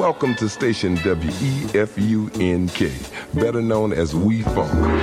Welcome to station WEFUNK, better known as We Funk.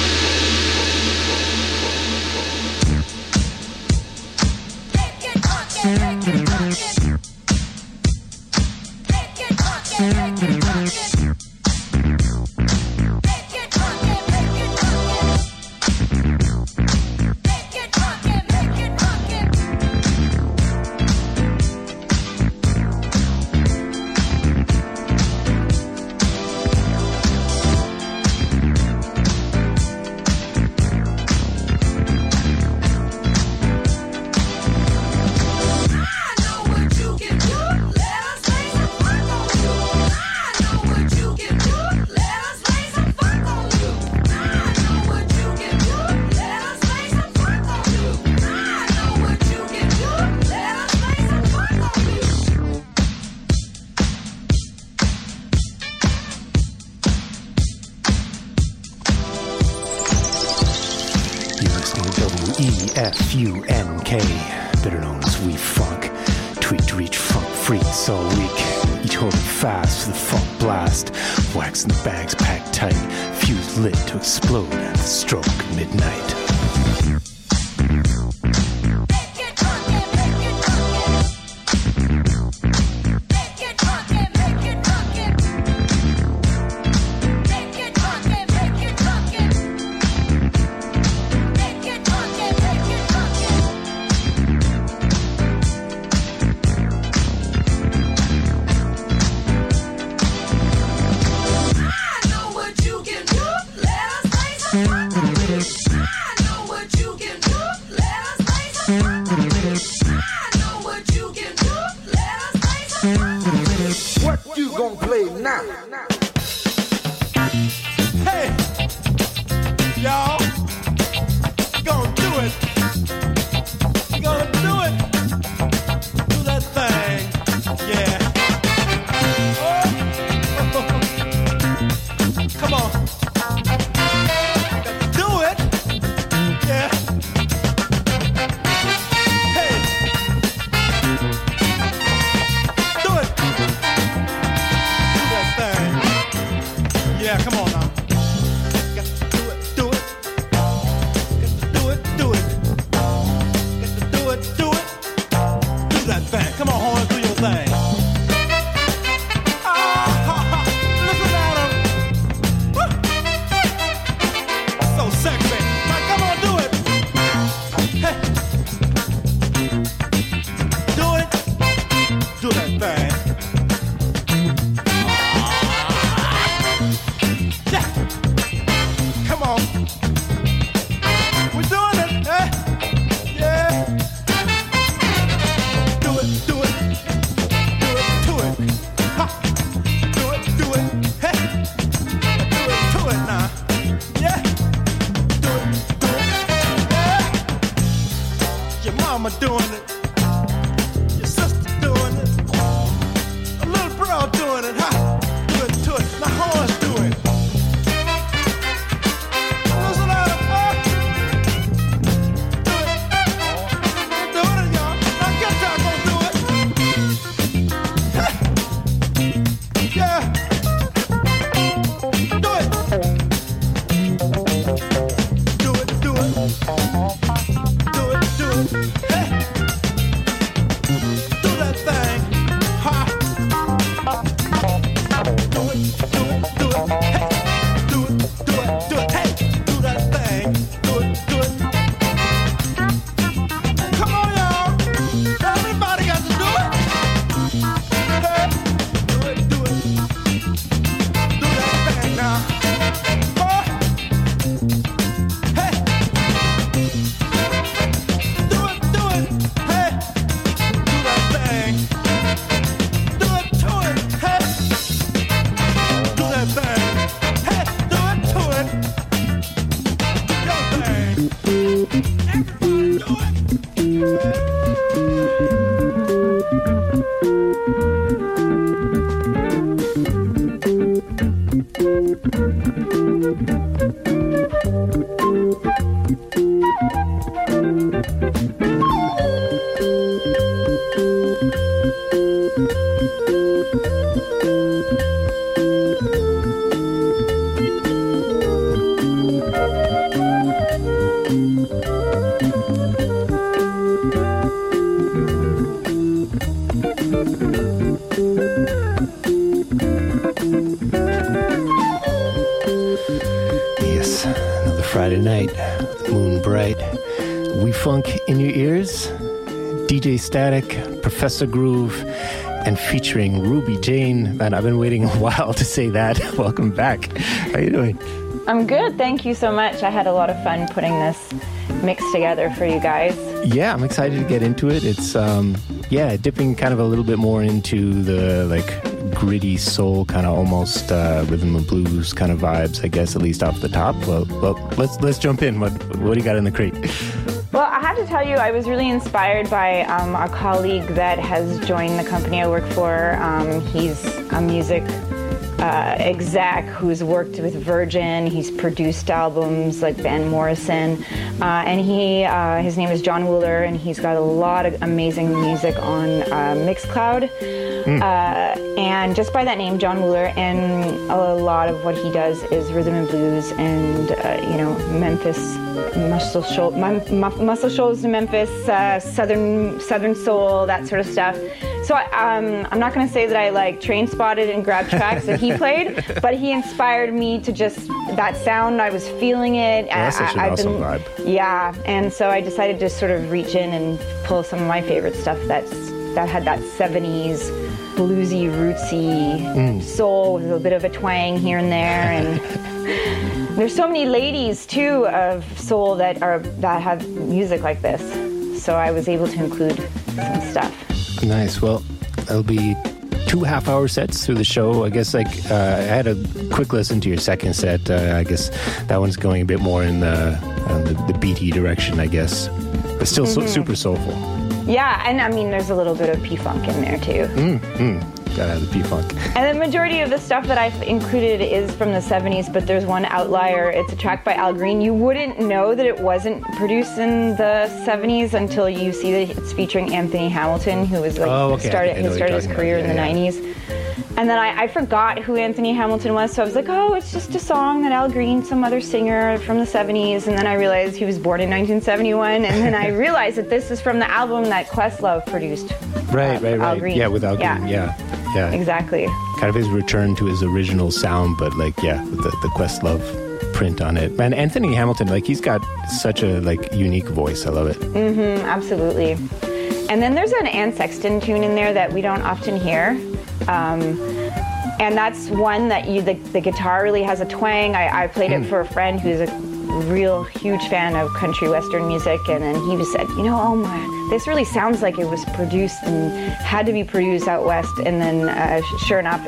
WEFUNK, better known as We Funk. Tweak to reach funk freaks all week, each holding fast to the funk blast. Wax in the bags packed tight, fuse lit to explode at the stroke of midnight. What you gonna play now? Hey, y'all, you gonna do it. You gonna do it. Do that thing, yeah. Oh. Come on. Do it, yeah. Hey, do it. Yeah, come on now. Got to do it, do it. Got to do it, do it. Got to do it, do it. Do that thing. Come on, Horn, do your thing. Listen at him. So sexy. Now, come on, do it. Hey. Do it. Do that thing. Come on. We're doing it, eh? Yeah. Do it, do it. Do it, do it. Ha. Do it, do it. Hey. Do it, do it now. Yeah. Do it, do it. Yeah. Your mama doing it. Your sister doing it. A little bro doing it, ha. Do it, do it. Now Horns do it. Listen at him, huh? Do it. Doing it, y'all. Now get down, gonna do it. Hey. Yeah. Do it. Do it, do it. Do it, do it. Hey. Do that thing. Ha. Do it, do it, do it. Hey. Do it, do it, do it. Hey. Do that thing. Do it, do it. Come on, y'all. Everybody got to do it. Hey. Do it, do it. Do that thing now. Oh. Hey. Do it, do it. Hey. Do that thing. Do it, do it. Hey. Do that thing. Hey. Do it, do it. Do your thing. Everybody do it. Moon Bright. We Funk in your ears. DJ Static, Professor Groove, and featuring Ruby Jane. Man, I've been waiting a while to say that. Welcome back. How you doing? I'm good. Thank you so much. I had a lot of fun putting this mix together for you guys. Yeah, I'm excited to get into it. It's, dipping kind of a little bit more into the, gritty soul, kind of almost rhythm and blues kind of vibes, I guess, at least off the top. Well, let's jump in. What do you got in the crate? Well, I have to tell you, I was really inspired by a colleague that has joined the company I work for. He's a music exec who's worked with Virgin. He's produced albums like Van Morrison. And his name is John Wooler, and he's got a lot of amazing music on Mixcloud. And just by that name, John Wooler, and a lot of what he does is rhythm and blues and, Memphis, Muscle Shoals to Memphis, Southern soul, that sort of stuff. So I'm not going to say that I train spotted and grabbed tracks that he played, but he inspired me to just, that sound, I was feeling it. Well, that's such an awesome vibe. Yeah, and so I decided to sort of reach in and pull some of my favorite stuff that had that 70s bluesy, rootsy soul with a bit of a twang here and there. And there's so many ladies too of soul that have music like this. So I was able to include some stuff. Nice. Well, there'll be 2 half-hour sets through the show. I guess I had a quick listen to your second set. I guess that one's going a bit more in the beaty direction, I guess, but still super soulful. Yeah, and I mean, there's a little bit of P-Funk in there, too. Gotta have the P-Funk. And the majority of the stuff that I've included is from the 70s, but there's one outlier. It's a track by Al Green. You wouldn't know that it wasn't produced in the 70s until you see that it's featuring Anthony Hamilton, who was started his career in the 90s. And then I forgot who Anthony Hamilton was, so I was like, oh, it's just a song that Al Green, some other singer from the 70s. And then I realized he was born in 1971. And then I realized that this is from the album that Questlove produced. Right. Al Green. Yeah, with Al Green, yeah. Exactly. Kind of his return to his original sound, but with the Questlove print on it. Man, Anthony Hamilton, he's got such a unique voice. I love it. Absolutely. And then there's an Ann Sexton tune in there that we don't often hear. And that's one that the guitar really has a twang. I played it for a friend who's a real huge fan of country western music, and then he said, oh my, this really sounds like it was produced and had to be produced out west. And then sure enough,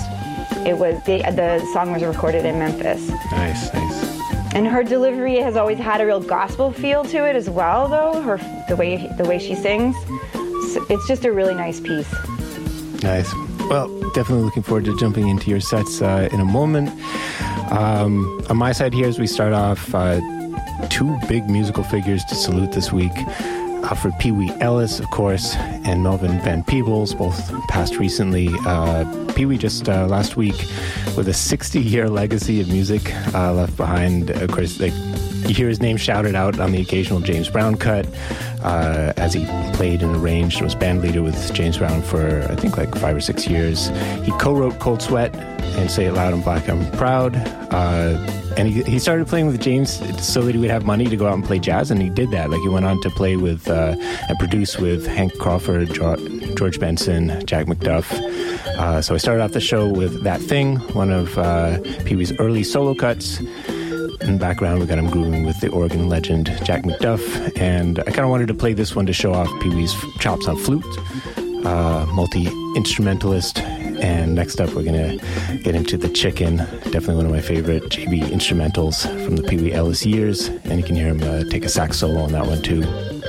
the song was recorded in Memphis. Nice. And her delivery has always had a real gospel feel to it as well, though. The way she sings, it's just a really nice piece. Nice. Well, definitely looking forward to jumping into your sets in a moment. On my side here, as we start off, 2 big musical figures to salute this week. Alfred Pee Wee Ellis, of course, and Melvin Van Peebles, both passed recently. Pee Wee just last week with a 60-year legacy of music left behind. Of course, you hear his name shouted out on the occasional James Brown cut as he played and arranged and was band leader with James Brown for, I think, 5 or 6 years. He co-wrote Cold Sweat and Say It Loud and Black I'm Proud. And he started playing with James so that he would have money to go out and play jazz, and he did that. He went on to play with and produce with Hank Crawford, George Benson, Jack McDuff. So I started off the show with That Thing, one of Pee Wee's early solo cuts. In the background, we got him grooving with the organ legend Jack McDuff, and I kind of wanted to play this one to show off Pee Wee's chops on flute, multi-instrumentalist. And next up, we're going to get into The Chicken, definitely one of my favorite JB instrumentals from the Pee Wee Ellis years, and you can hear him take a sax solo on that one too.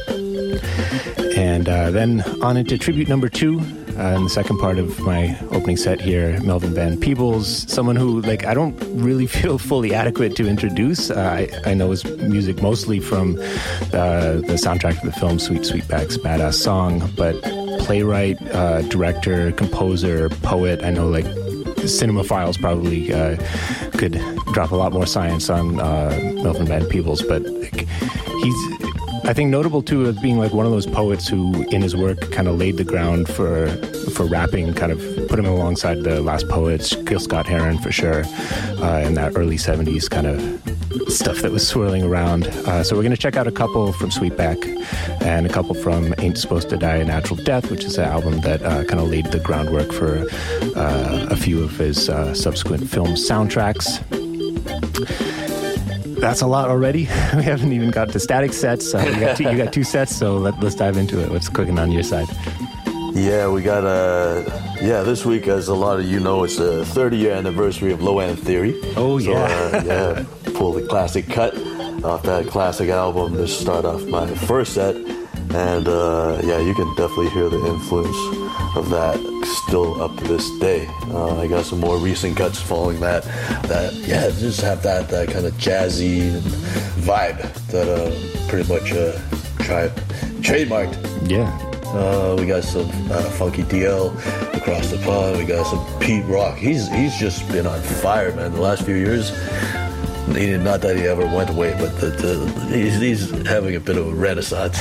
And then on into tribute number 2. In the second part of my opening set here, Melvin Van Peebles, someone who, I don't really feel fully adequate to introduce. I know his music mostly from the soundtrack of the film Sweet Sweetback's Badass Song, but playwright, director, composer, poet. I know, cinemaphiles probably could drop a lot more science on Melvin Van Peebles, but he's, I think, notable too of being one of those poets who in his work kind of laid the ground for rapping, kind of put him alongside the last poets, Gil Scott-Heron for sure, in that early 70s kind of stuff that was swirling around. So we're going to check out a couple from Sweetback and a couple from Ain't Supposed to Die a Natural Death, which is an album that kind of laid the groundwork for a few of his subsequent film soundtracks. That's a lot already. We haven't even got to Static sets. You got two sets, so let's dive into it. What's cooking on your side? Yeah, we got this week, as a lot of you know, it's the 30-year anniversary of Low End Theory. Oh, yeah. So, pull the classic cut off that classic album to start off my first set. And, you can definitely hear the influence of that still up to this day. I got some more recent cuts following that just have that kind of jazzy vibe that pretty much trademarked. Yeah. We got some Funky DL across the pond. We got some Pete Rock. He's just been on fire, man. The last few years, not that he ever went away, but he's having a bit of a renaissance.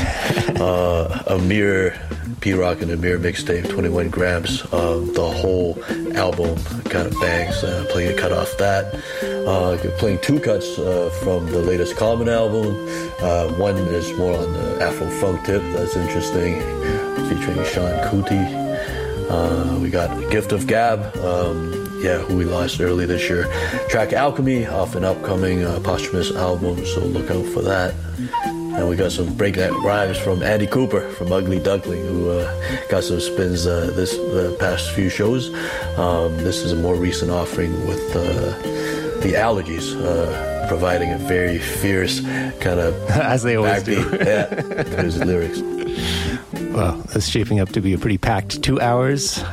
Amir, Pete Rock and Amir mixtape, 21 grams. The whole album kind of bangs. Playing a cut off that. Playing two cuts from the latest Common album. One is more on the Afro funk tip. That's interesting, featuring Sean Kuti. We got Gift of Gab, who we lost early this year. Track Alchemy off an upcoming posthumous album, so look out for that. And we got some breakneck rhymes from Andy Cooper from Ugly Duckling, who got some spins the past few shows. This is a more recent offering with the Allergies, providing a very fierce kind of as they always do. His lyrics. Well, it's shaping up to be a pretty packed 2 hours.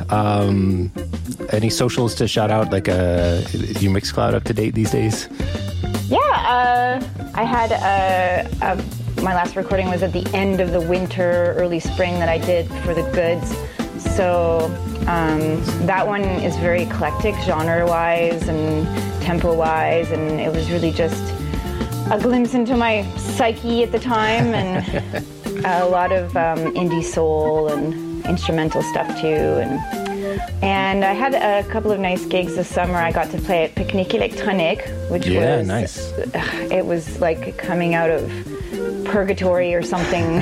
Any socials to shout out? Like, is your Mixcloud up to date these days? Yeah, I had my last recording was at the end of the winter, early spring that I did for The Goods. So that one is very eclectic, genre-wise and tempo-wise, and it was really just a glimpse into my psyche at the time, and a lot of indie soul and instrumental stuff too. And I had a couple of nice gigs this summer. I got to play at Picnic Electronique, which was nice. It was like coming out of purgatory or something.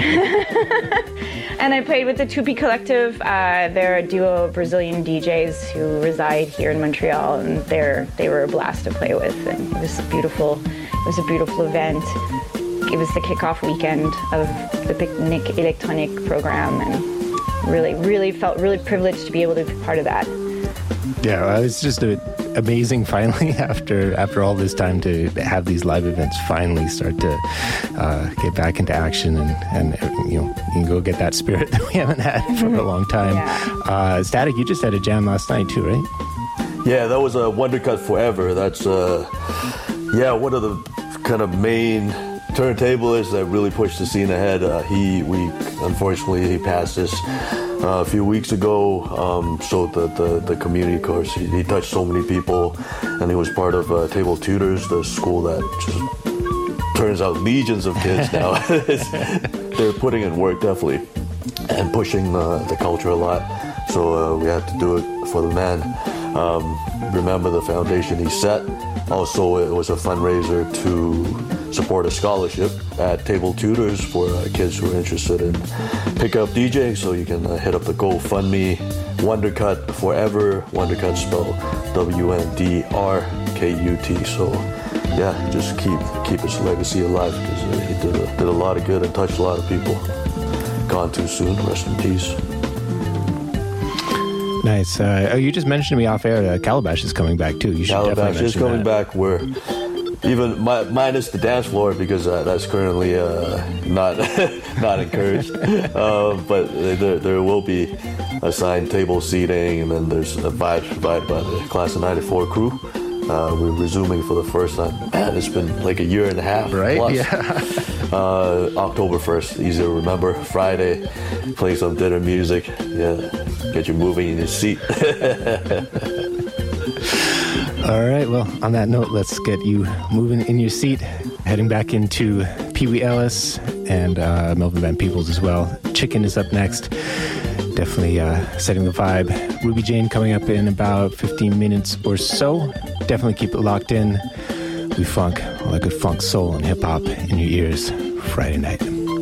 And I played with the Tupi Collective. They're a duo of Brazilian DJs who reside here in Montreal, and they were a blast to play with. And it was beautiful. It was a beautiful event. It was the kickoff weekend of the Picnic Electronique program, and really felt really privileged to be able to be part of that. Yeah, it was just amazing finally after all this time to have these live events finally start to get back into action, and you can go get that spirit that we haven't had for a long time. Yeah. Static, you just had a jam last night too, right? Yeah, that was a Wonder Cut Forever. That's one of the kind of main turntablists that really pushed the scene ahead. Unfortunately he passed us a few weeks ago. So the community course, he touched so many people, and he was part of Table Tutors, the school that just turns out legions of kids now. They're putting in work, definitely, and pushing the culture a lot. So we had to do it for the man. Remember the foundation he set. Also, it was a fundraiser to support a scholarship at Table Tutors for kids who are interested in pick-up DJing. So you can hit up the GoFundMe, Wondercut Forever, Wondercut spelled WNDRKUT. So yeah, just keep his legacy alive, because he did a lot of good and touched a lot of people. Gone too soon, rest in peace. Nice. You just mentioned to me off air, Calabash is coming back too. You should Calabash is coming back. We're even minus the dance floor, because that's currently not encouraged. But there will be assigned table seating, and then there's a vibe provided by the Class of '94 crew. We're resuming for the first time. Man, it's been like a year and a half. Right? Plus. Yeah. October 1st, easy to remember. Friday, play some dinner music. Yeah, get you moving in your seat. All right, well, on that note, let's get you moving in your seat, heading back into Pee Wee Ellis and Melvin Van Peebles as well. Chicken is up next. Definitely setting the vibe. Ruby Jane coming up in about 15 minutes or so. Definitely keep it locked in. We funk, all that good funk, soul, and hip-hop in your ears Friday night.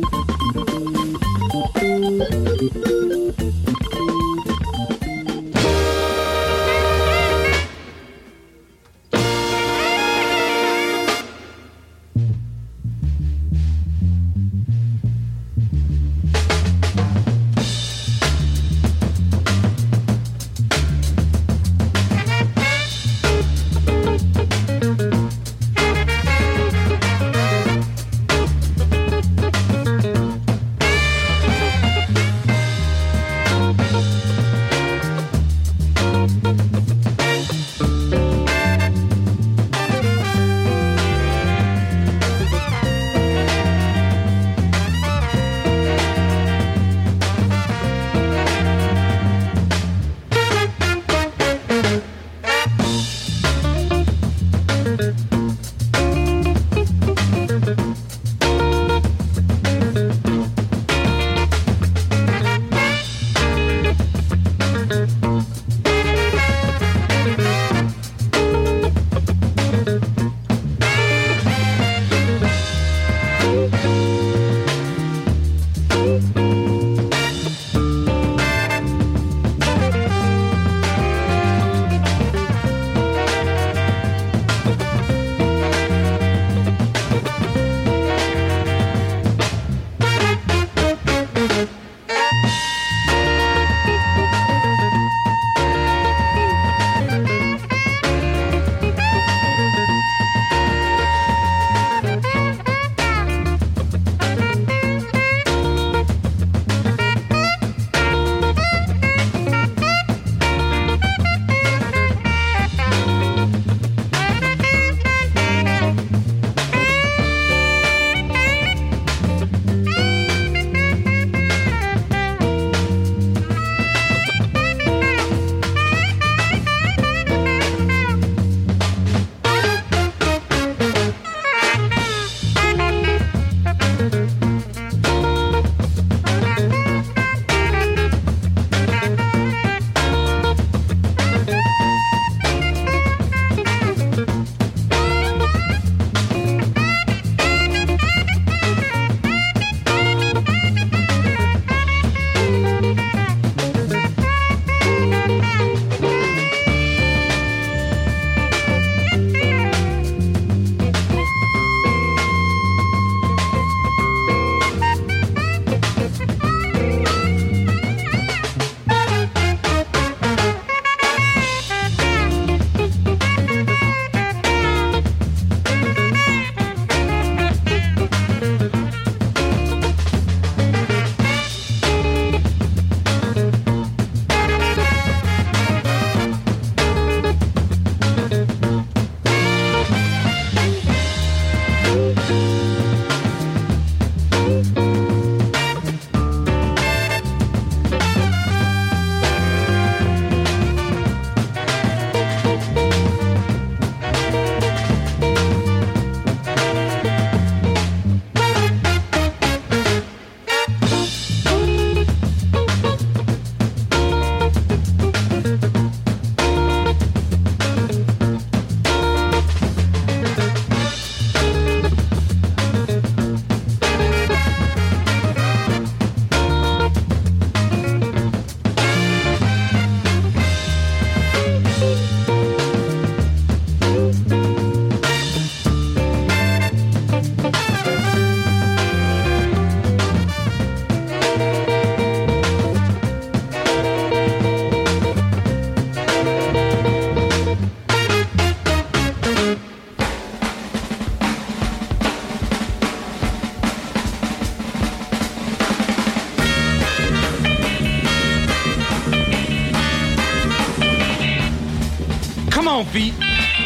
Come on, feet.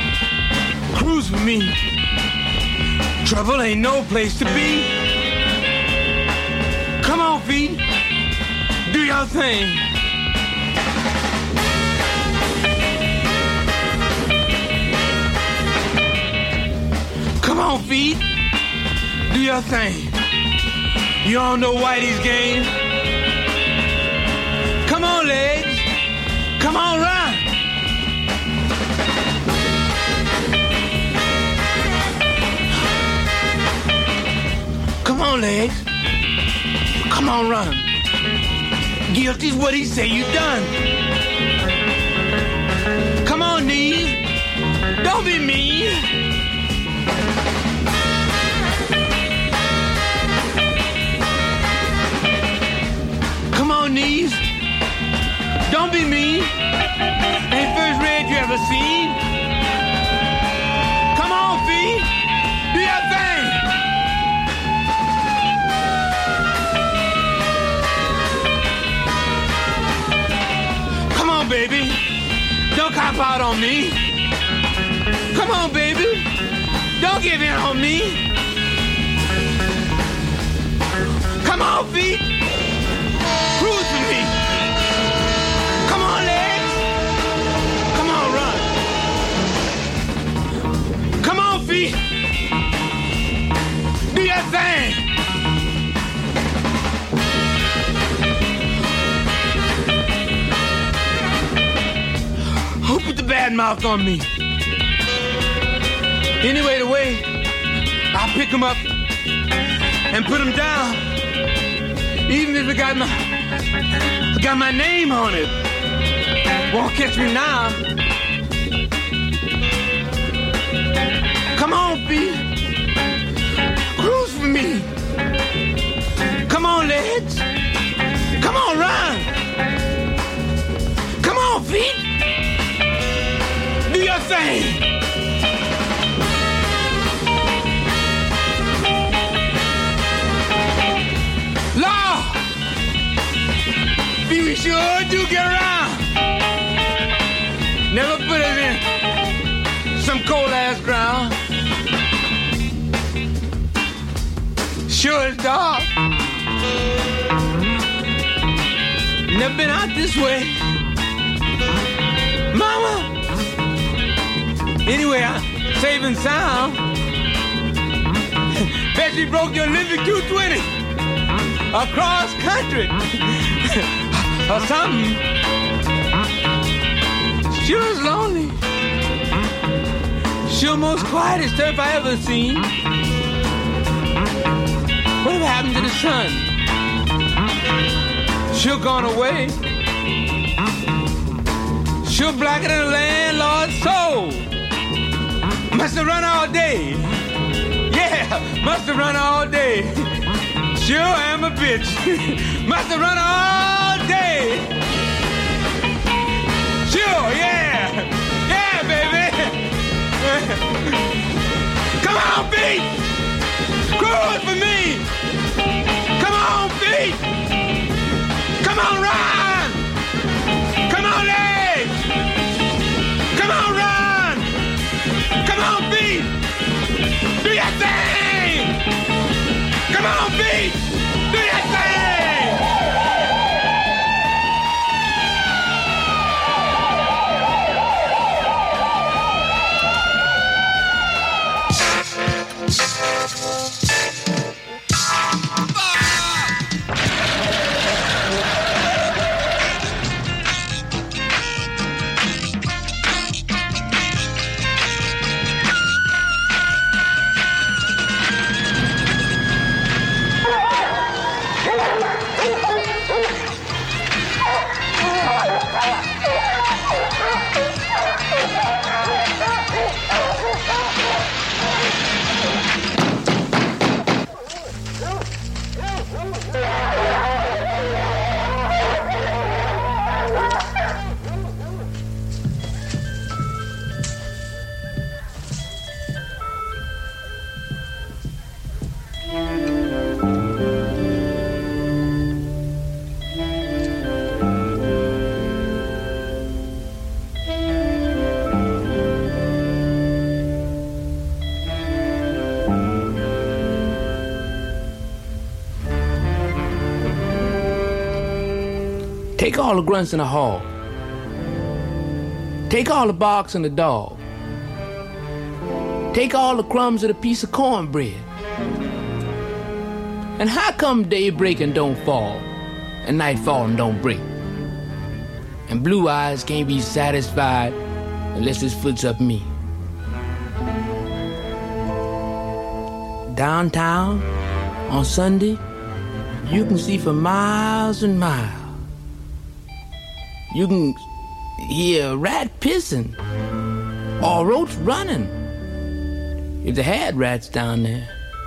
Cruise with me. Trouble ain't no place to be. Come on, feet. Do your thing. Come on, feet. Do your thing. You don't know Whitey's game. Come on, legs. Come on, run. Come on, legs. Come on, run. Guilty's what he say you done. Come on, knees. Don't be mean. Come on, knees. Don't be mean. Ain't first red you ever seen. Come on, feet. Do your thing. Come on, baby. Don't cop out on me. Come on, baby. Don't give in on me. Come on, feet. Cruise for me. Come on, legs. Come on, run. Come on, feet. Do your thing. Who put the bad mouth on me? Anyway, the way I pick him up and put him down, even if it got my name on it, won't catch me now. Come on, feet. Cruise for me. Come on, legs. Come on, run. Come on, feet. Do your thing. Lord, we sure do get around. Never put us in some cold ass ground. Sure it's dark. Never been out this way. Mama. Anyway, I'm saving sound. Bet you broke your Olympic 220 across country or something. Sure is lonely. Sure most quietest turf I ever seen. Whatever happened to the sun? Sure gone away. Sure blacker than a landlord's soul. Must have run all day. Yeah, must have run all day. Sure am a bitch. Must have run all day. Sure, yeah. Yeah, baby. Come on, feet. Cruise for me. Come on, feet. Come on, run. Come on, legs. Come on, run. Come on, feet. Do your thing. Come on, feet. Do your thing. Take all the grunts in the hall. Take all the barks in the dog. Take all the crumbs of the piece of cornbread. And how come day breaking don't fall and night falling don't break? And blue eyes can't be satisfied unless his foot's up me. Downtown, On Sunday, you can see for miles and miles. You can hear a rat pissing or a roach running, if they had rats down there.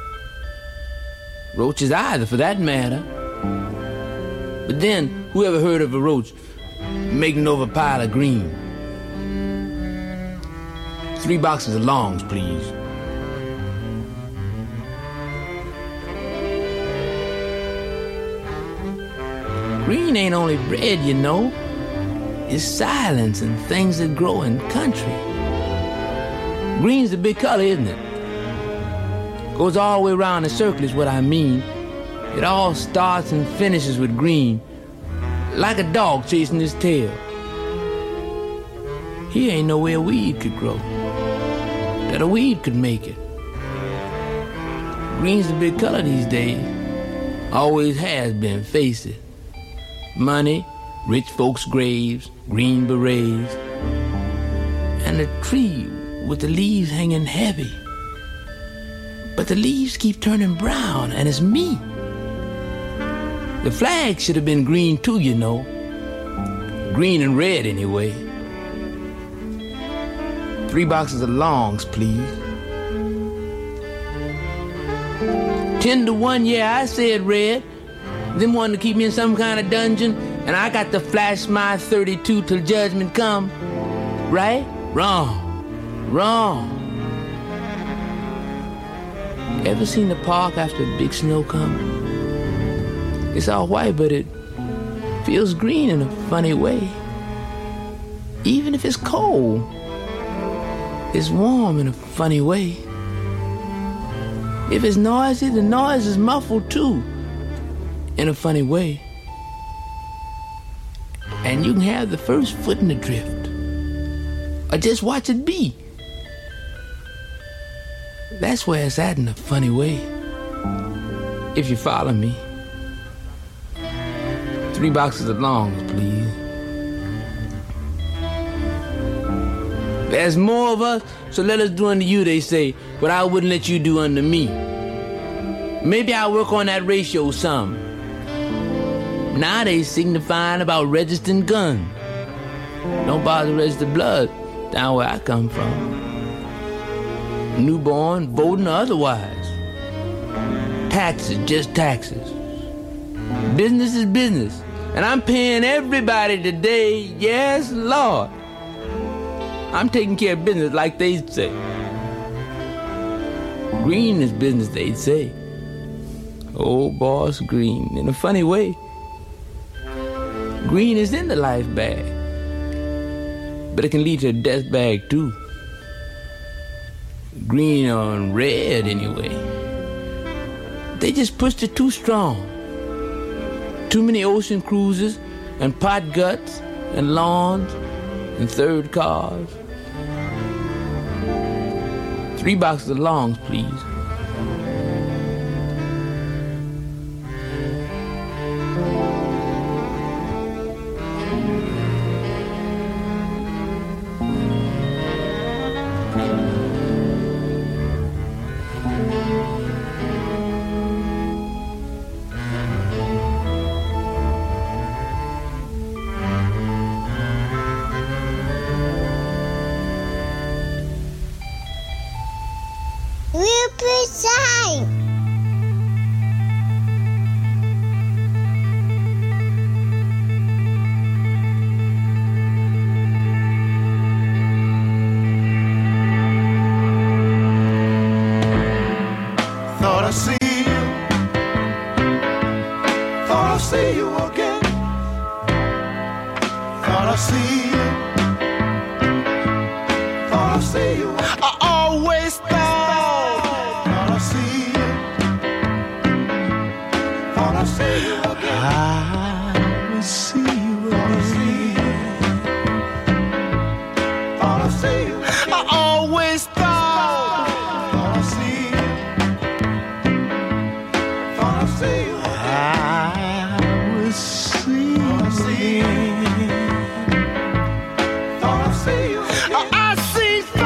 Roaches either, for that matter. But then, who ever heard of a roach making over a pile of green? 3 boxes of longs, please. Green ain't only bread, you know. It's silence and things that grow in country. Green's the big color, isn't it? Goes all the way around in circle is what I mean. It all starts and finishes with green, like a dog chasing his tail. Here ain't nowhere a weed could grow, that a weed could make it. Green's the big color these days. Always has been, face it. Money, rich folks' graves, green berets, and a tree with the leaves hanging heavy. But the leaves keep turning brown, and it's me. The flag should have been green too, you know. Green and red, anyway. 3 boxes of longs, please. 10 to 1, yeah, I said red. Them wanted to keep me in some kind of dungeon, and I got to flash my 32 till judgment come. Right? Wrong. Wrong. Ever seen the park after a big snow come? It's all white, but it feels green in a funny way. Even if it's cold, it's warm in a funny way. If it's noisy, the noise is muffled too, in a funny way. And you can have the first foot in the drift, or just watch it be. That's where it's at in a funny way, if you follow me. 3 boxes of longs, please. There's more of us, so let us do unto you, they say, what I wouldn't let you do unto me. Maybe I'll work on that ratio some. Now they signifying about registering guns. Don't bother to register blood down where I come from. Newborn, voting or otherwise. Taxes, just taxes. Business is business. And I'm paying everybody today, yes, Lord. I'm taking care of business like they say. Green is business, they'd say. Oh, boss, green, in a funny way. Green is in the life bag, but it can lead to a death bag too. Green on red anyway. They just pushed it too strong. Too many ocean cruises and pot guts and lawns and third cars. 3 boxes of longs, please.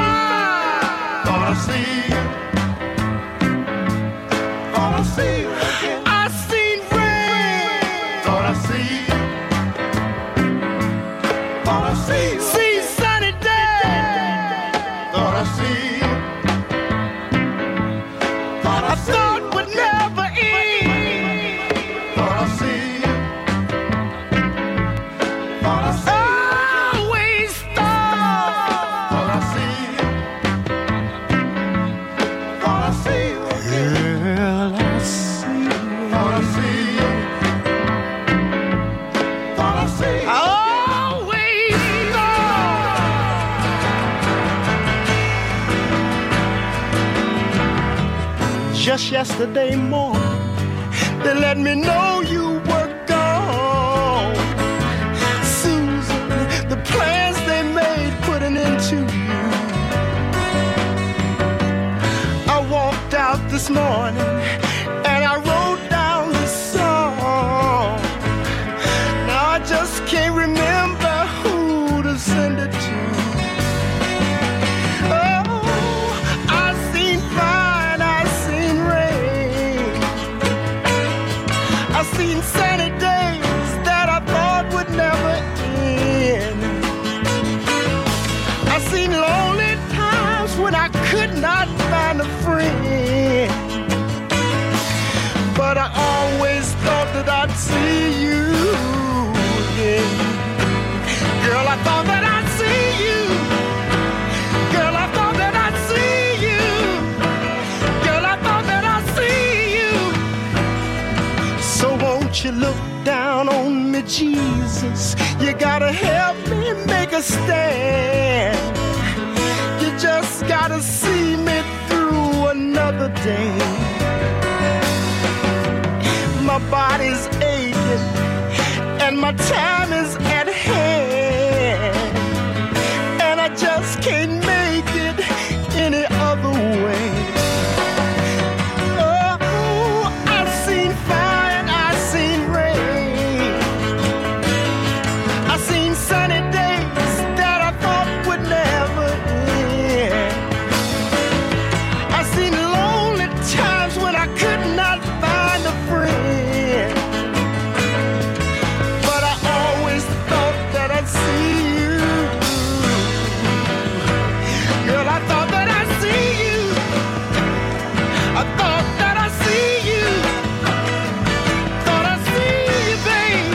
See you. just yesterday morning, they let me know you were gone. Susan, the plans they made put an end to you. I walked out this morning and I wrote down this song. Now I just can't remember who to send it to. Seen sunny days that I thought would never end. I seen lonely times when I could not find a friend. But I always thought that I'd see you again. Girl, I thought that I'd see you. Girl, I thought that I'd see you. Girl, I thought that I'd see you. So won't you look down on me, Jesus? You gotta help me make a stand. You just gotta see me through another day. My body's aching and my time is at hand, and I just can't make it any other way. Sunny days that I thought would never end. I seen lonely times when I could not find a friend. But I always thought that I'd see you. Girl, I thought that I'd see you. I thought that I'd see you. Thought I'd see you, babe.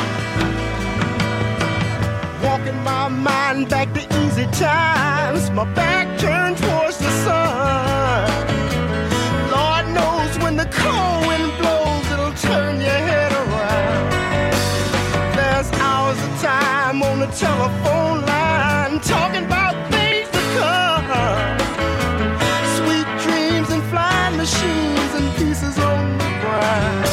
Walking my mind back to easy times, my back turned towards the sun. Lord knows when the cold wind blows, it'll turn your head around. There's hours of time on the telephone line, talking about things to come. Sweet dreams and flying machines and pieces on the ground.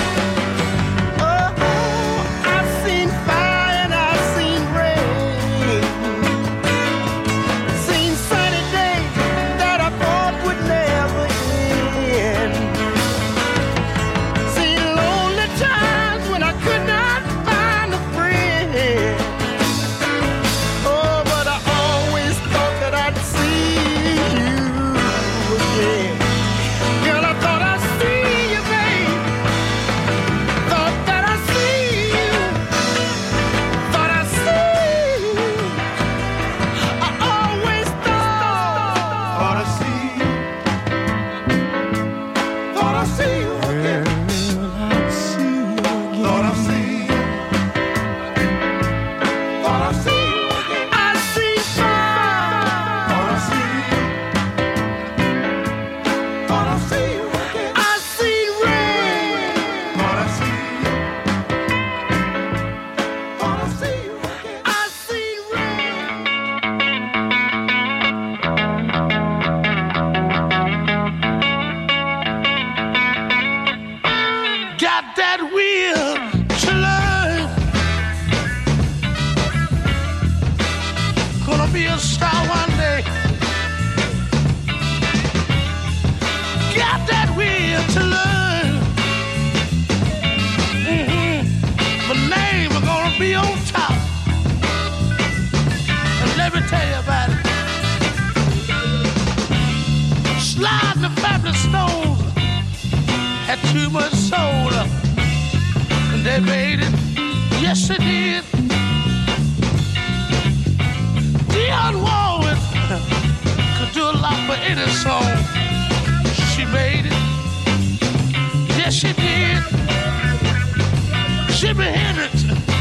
Jimi Hendrix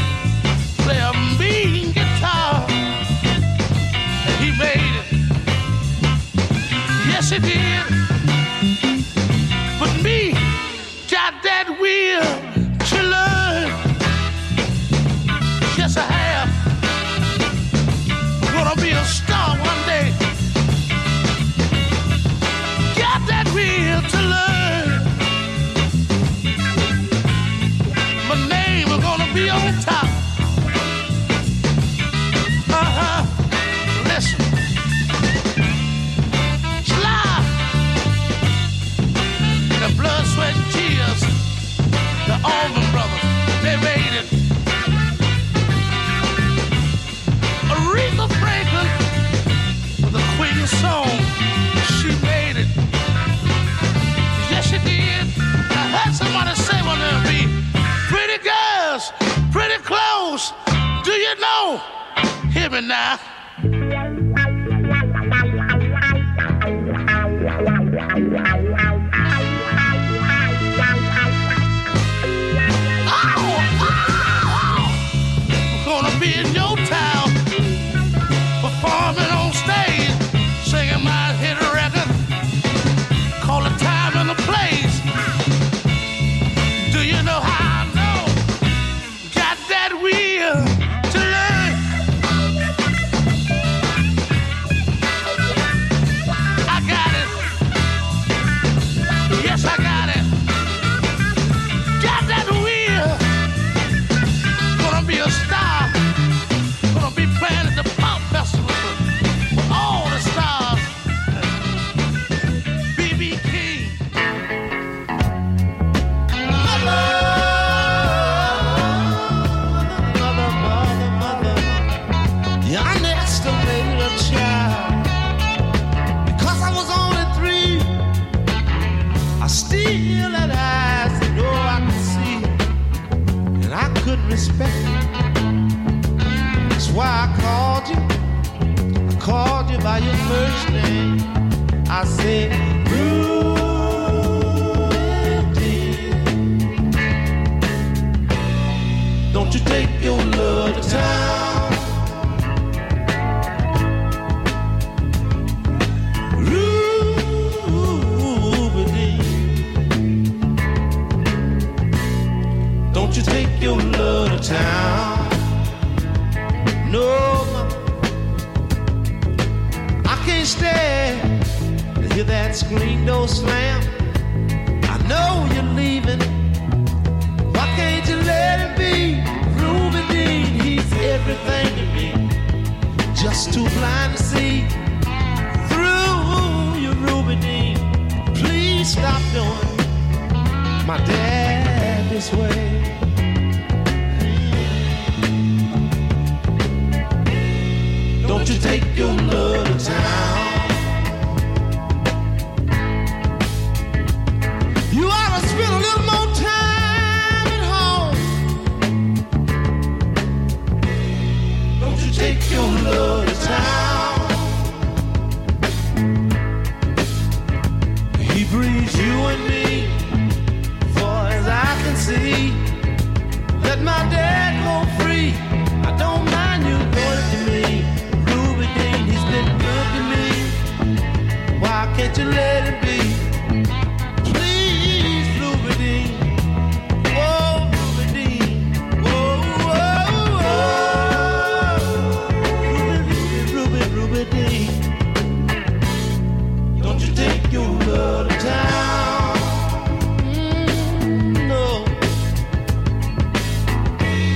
play a mean guitar, and he made it. Yes, he did. But me got that will to learn. Yes, I have. I'm gonna be a star one day. Got that will to learn. now. I'm gonna be in your town, performing on stage, singing my hit record, call the time and the place. Do you know how I know? Got that will to learn. I got it. Yes, I got it. Got that will. Gonna be a star. Gonna be playing at the pop festival with all the stars. B.B. King. You underestimated a child because I was only 3. I still had eyes that know I could see, and I couldn't respect it. That's why I called you. I called you by your first name. I said, Rudy, don't you take your love to town. Rudy, don't you take your love to town. No, I can't stand to hear that screen door slam. I know you're leaving. Why can't you let it be? Ruby Dean, he's everything to me. Just too blind to see through you, Ruby Dean. Please stop doing my dad this way. Don't you take your love to town. You ought to spend a little more time at home. Don't you take your love to town. He breathes you and me, far as I can see. Let my dad go free. I don't mind you going to me. Ruby Dean, he's been good to me. Why can't you let it be? Please, Ruby Dean. Oh, Ruby Dean. Oh, oh, oh. Ruby Dean. Don't you take your love to town. No.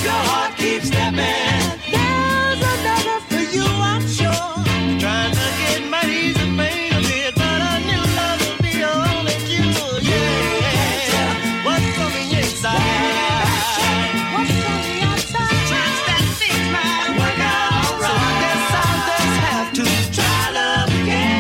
your heart keeps stepping. There's another for you, I'm sure. Trying to get my easy pain a bit, but a new love will be your only cure. Yeah, what's on the inside? What's on the outside? Trust that things might work out alright. So I guess I'll just have to try love again.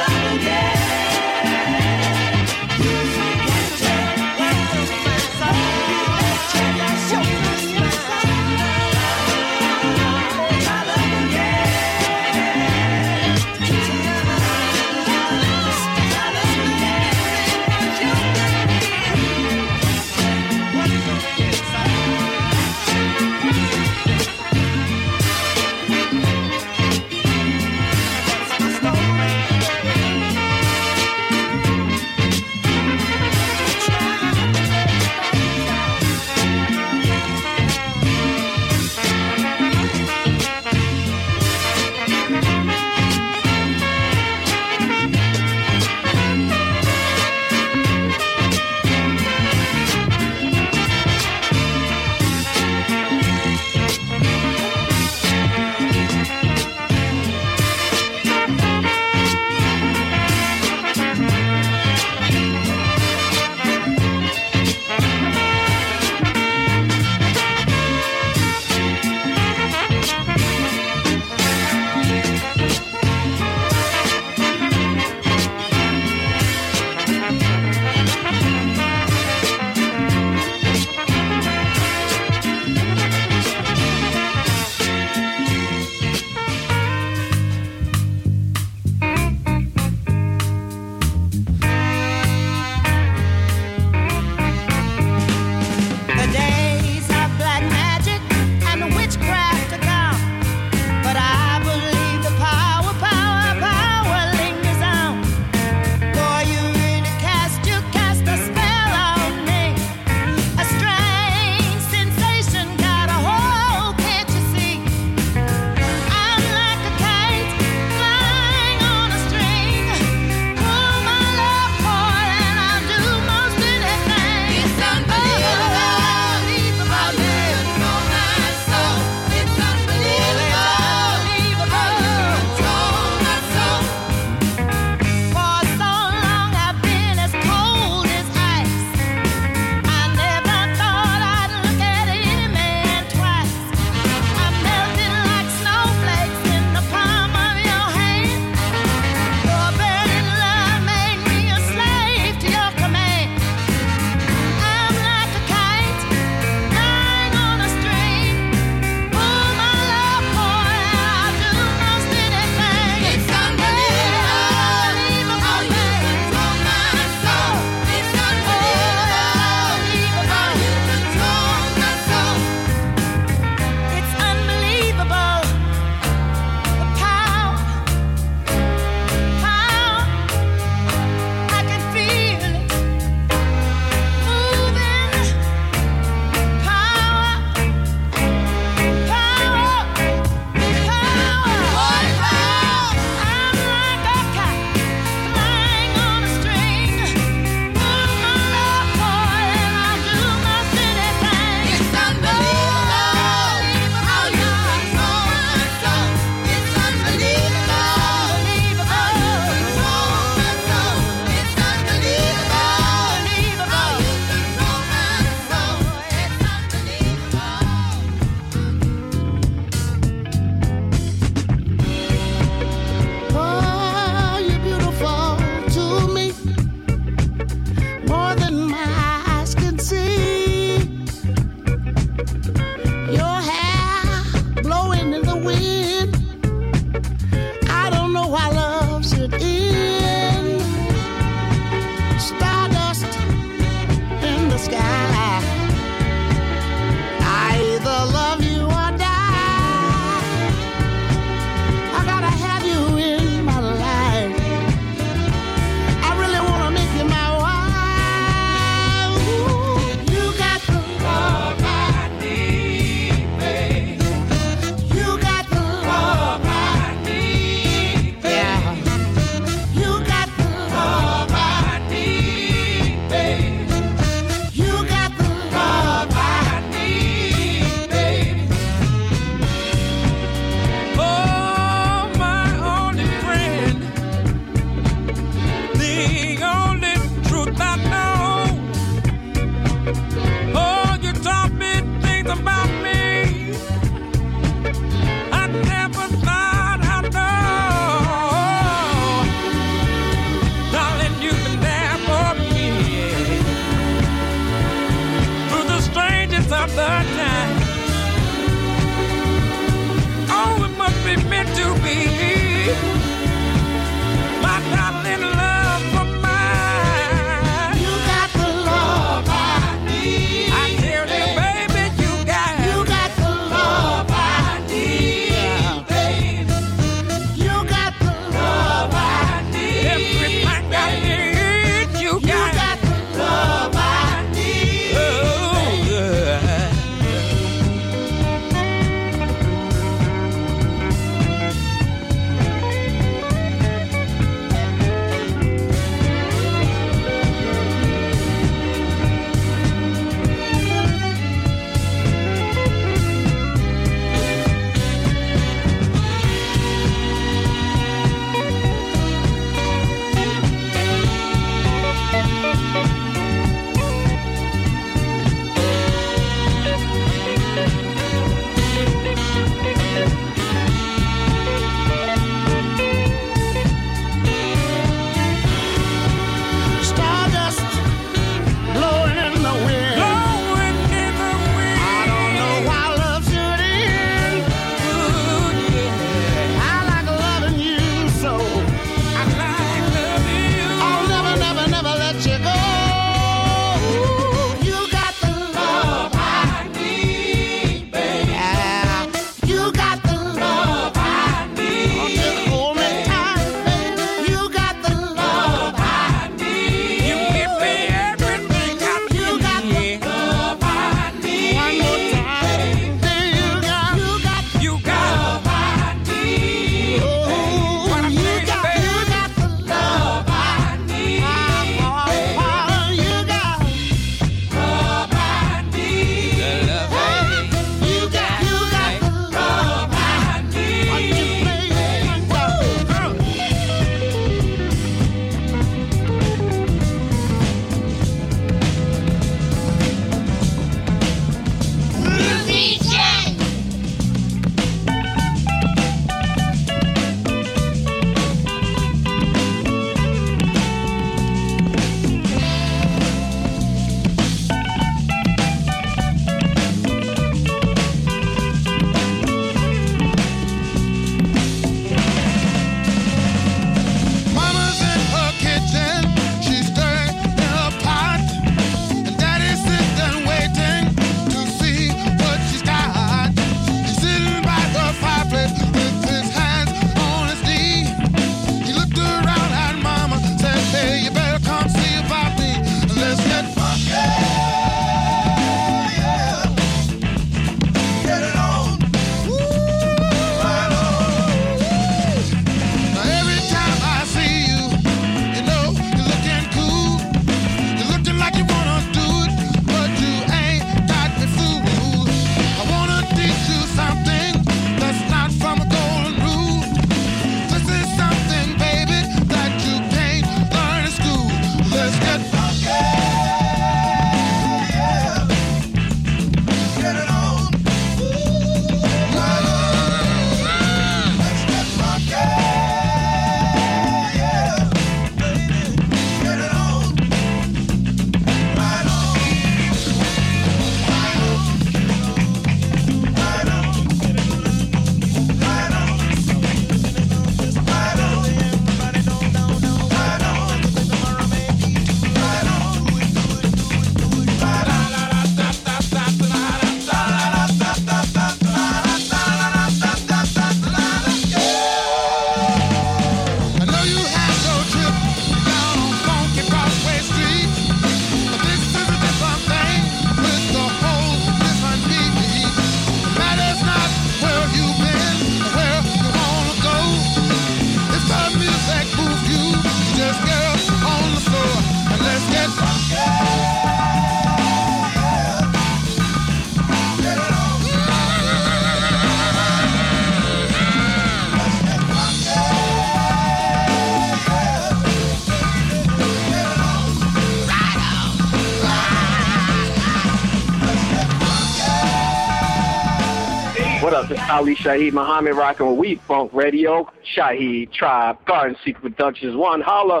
up? It's Ali Shaheed Muhammad rocking with We Funk Radio. Shaheed Tribe, Garden Secret Productions, one holla.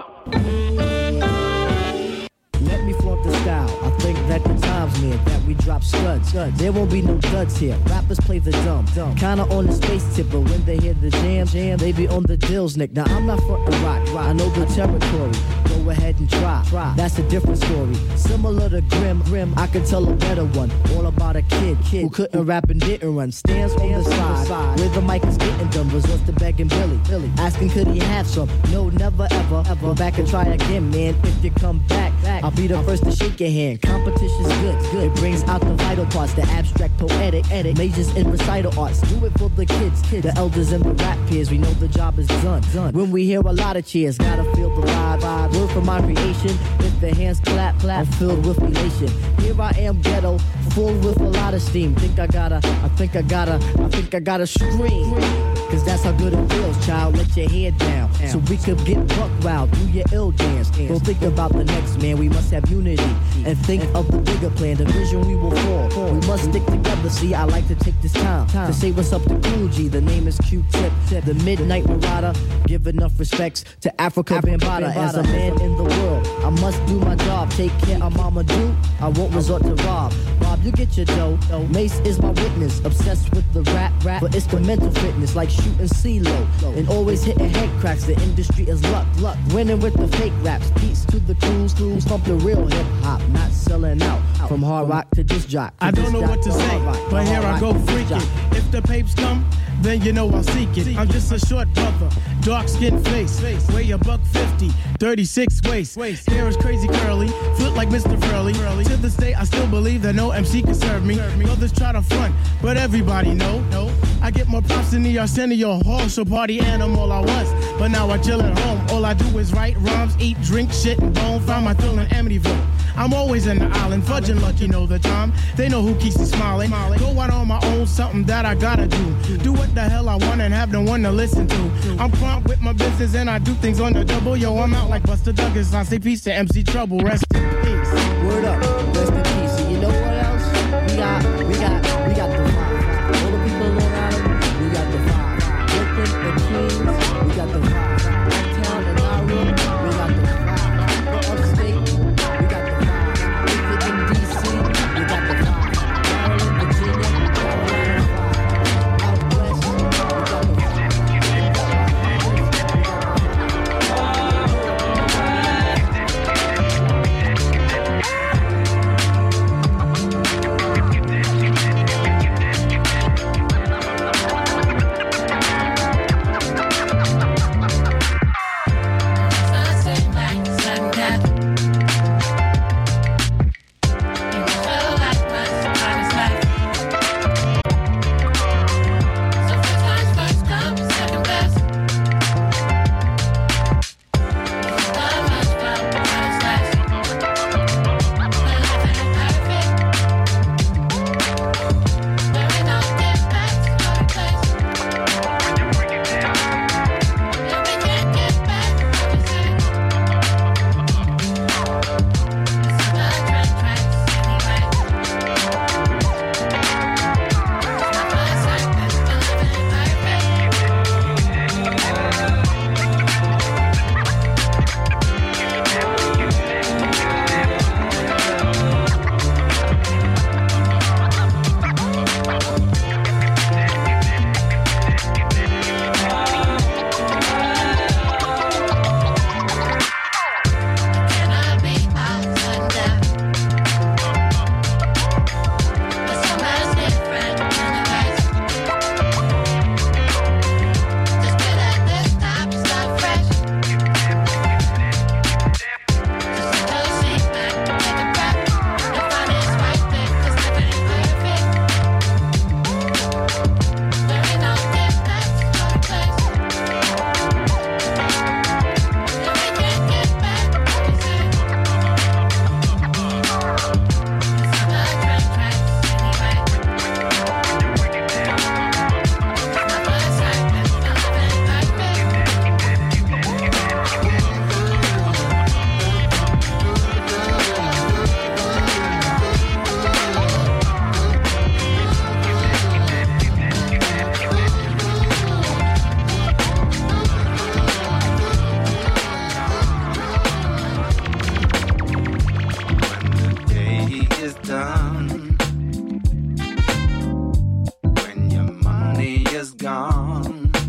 Let me flaunt the style. I think that the time's near that we drop studs. There won't be no duds here. Rappers play the dumb. Kinda on the space tip, but when they hear the jam, they be on the dills, Nick. Now I'm not frontin' rock. I know the territory. Go ahead and try. That's a different story. Similar to Grim, I could tell a better one. All about a kid who couldn't rap and didn't run. Stands on the side where the mic is getting done. Resorts to begging Billy, asking could he have some. No, never ever. Go back and try again, man. If you come back, I'll be the first to shake your hand. Competition's good. It brings out the vital parts, the abstract, poetic, majors in recital arts. Do it for the kids, the elders and the rap peers. We know the job is done. When we hear a lot of cheers, gotta feel the vibe. Word for my creation. If the hands clap, I'm filled with elation. Here I am, ghetto, full with a lot of steam. I think I gotta scream. Cause that's how good it feels, child. Let your head down. So we could get buck wild, do your ill dance. Don't think about the next man, we must have unity. And think of the bigger plan, the vision we will fall. We must stick together, see, I like to take this time to say what's up to Cool G. The name is Q-Tip, the Midnight Marauder. Give enough respects to Africa Bambaataa. As a man in the world, I must do my job. Take care of Mama Do, I won't resort to rob. Bob, you get your dough. Mace is my witness, obsessed with the rap, but it's the mental fitness, like shooting CeeLo. And always hitting head cracks, the industry is luck. Winning with the fake raps, peace to the crews, pump the real hip-hop, not selling out. From hard rock to disc jock. I don't know what to say, but here I go freaking. If the papes come, then you know I'll seek it. I'm just a short brother, dark skin face, weigh a $150, 36 waist. Hair is crazy curly, foot like Mr. Furley. To this day, I still believe that no MC can serve me. Others try to front, but everybody know. I get more props than the Arsenio Hall, so party animal I was. But now I chill at home. All I do is write rhymes, eat, drink, shit, and bone. Found my thrill in Amityville. I'm always in the island, fudging lucky, know the time. They know who keeps me smiling. Go out on my own, something that I gotta do. Do what the hell I want and have no one to listen to. I'm prompt with my business and I do things on the double. Yo, I'm out like Buster Douglas. I say peace to MC Trouble. Rest in peace. Word up.